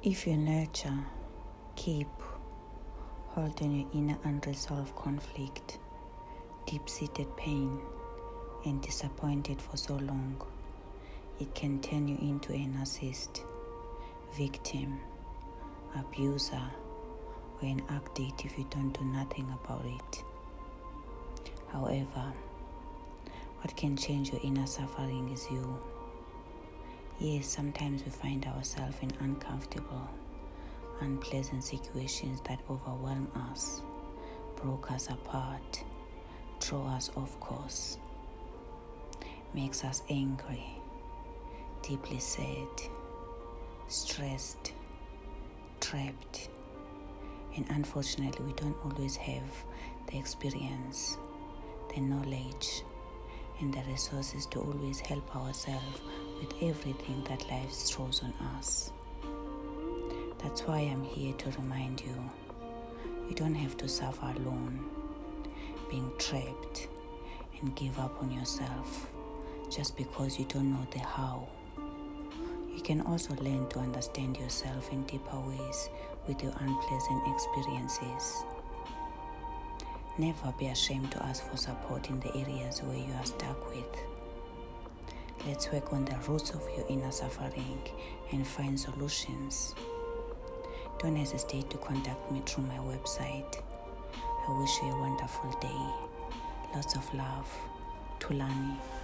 If you nurture, keep, hold on your inner unresolved conflict, deep-seated pain, and disappointed for so long, it can turn you into a narcissist, victim, abuser, or an addict if you don't do nothing about it. However, what can change your inner suffering is you. Yes, sometimes we find ourselves in uncomfortable, unpleasant situations that overwhelm us, broke us apart, throw us off course, makes us angry, deeply sad, stressed, trapped, and unfortunately we don't always have the experience, the knowledge, and the resources to always help ourselves with everything that life throws on us. That's why I'm here to remind you, you don't have to suffer alone, being trapped and give up on yourself just because you don't know the how. You can also learn to understand yourself in deeper ways with your unpleasant experiences. Never be ashamed to ask for support in the areas where you are stuck with. Let's work on the roots of your inner suffering and find solutions. Don't hesitate to contact me through my website. I wish you a wonderful day. Lots of love. Thulani.